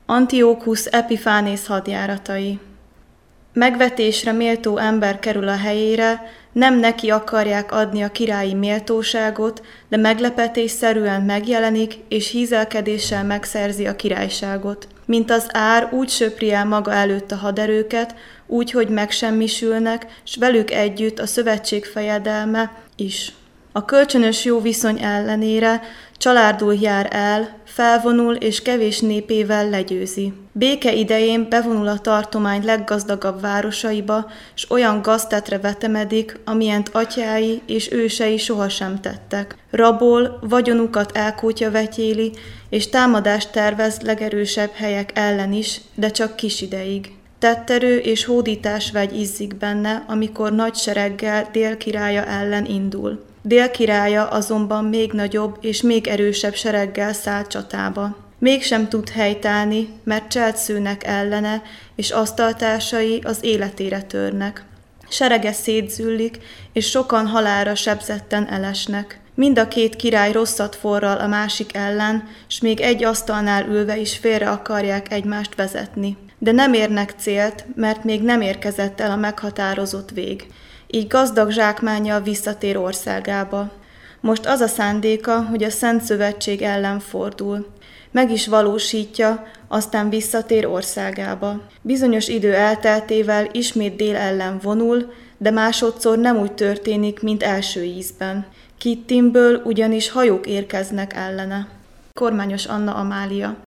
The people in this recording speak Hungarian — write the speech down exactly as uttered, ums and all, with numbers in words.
Antiochus Epiphánész hadjáratai. Megvetésre méltó ember kerül a helyére, nem neki akarják adni a királyi méltóságot, de meglepetésszerűen megjelenik, és hízelkedéssel megszerzi a királyságot. Mint az ár, úgy söpri el maga előtt a haderőket, úgy, hogy megsemmisülnek, s velük együtt a szövetség fejedelme is. A kölcsönös jó viszony ellenére csalárdul jár el, felvonul és kevés népével legyőzi. Béke idején bevonul a tartomány leggazdagabb városaiba, s olyan gaztetre vetemedik, amilyent atyái és ősei sohasem tettek. Rabol, vagyonukat elkótya vetyéli, és támadást tervez legerősebb helyek ellen is, de csak kis ideig. Tetterő és hódítás vágy izzik benne, amikor nagy sereggel Dél királya ellen indul. Dél királya azonban még nagyobb és még erősebb sereggel száll csatába. Mégsem tud helytállni, mert cselt szőnek ellene, és asztaltársai az életére törnek. Serege szétzüllik, és sokan halálra sebzetten elesnek. Mind a két király rosszat forral a másik ellen, s még egy asztalnál ülve is félre akarják egymást vezetni. De nem érnek célt, mert még nem érkezett el a meghatározott vég. Így gazdag zsákmánnyal visszatér országába. Most az a szándéka, hogy a Szent Szövetség ellen fordul. Meg is valósítja, aztán visszatér országába. Bizonyos idő elteltével ismét dél ellen vonul, de másodszor nem úgy történik, mint első ízben. Kittimből ugyanis hajók érkeznek ellene. Kormányos Anna Amália.